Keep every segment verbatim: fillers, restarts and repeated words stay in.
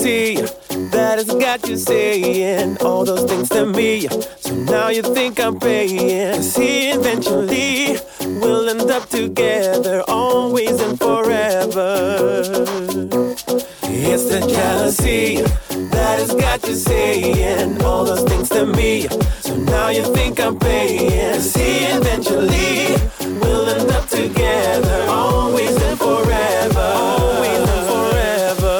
jealousy that has got you saying all those things to me. So now you think I'm paying. See, eventually we'll end up together, always and forever. It's the jealousy that has got you saying all those things to me. So now you think I'm paying. See, eventually we'll end up together, always and forever. Always and forever.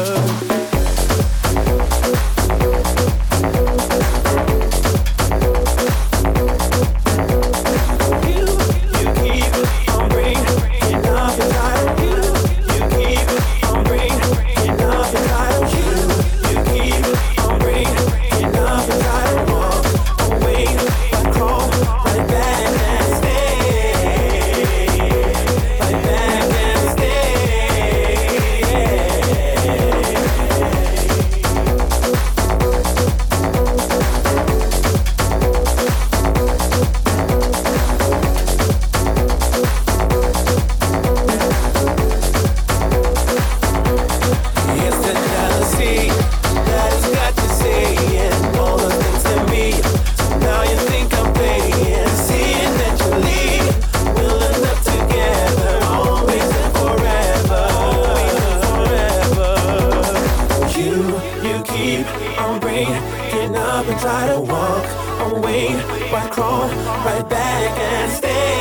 You, you keep on bringing up your title. You, you keep on bringing up your title. You, you keep on bringing up your title. Walk away, I crawl right back and stay, right back and stay. It's the jealousy that has got you saying all the things to me. So now you think I'm paying. See, eventually we'll end up together, always and forever, always and forever. You, you keep on breaking up and try to walk away, but crawl right back and stay.